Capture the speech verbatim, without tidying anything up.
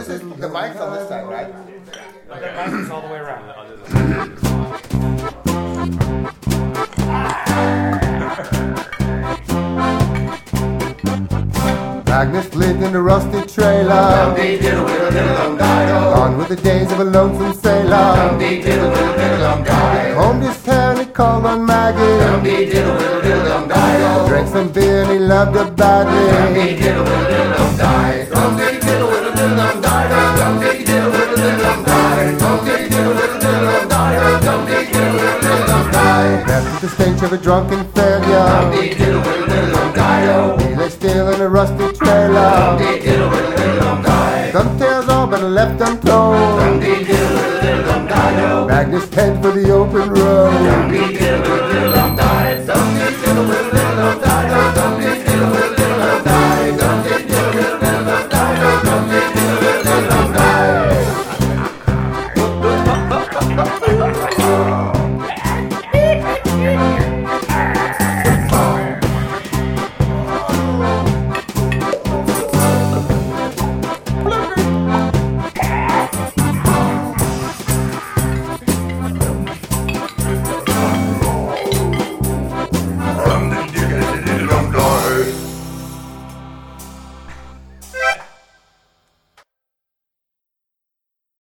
this is the mic's on this side, right? The mic is all the way around. Magnus lived in a rusty trailer. Gone with the days of a lonesome sailor. Combed his hair and he called on Maggie. Drank some beer and he loved her badly. Left with the stench of a drunken failure. He lay still in a rusty trailer. Some tales all but left untold. Magnus head for the open road.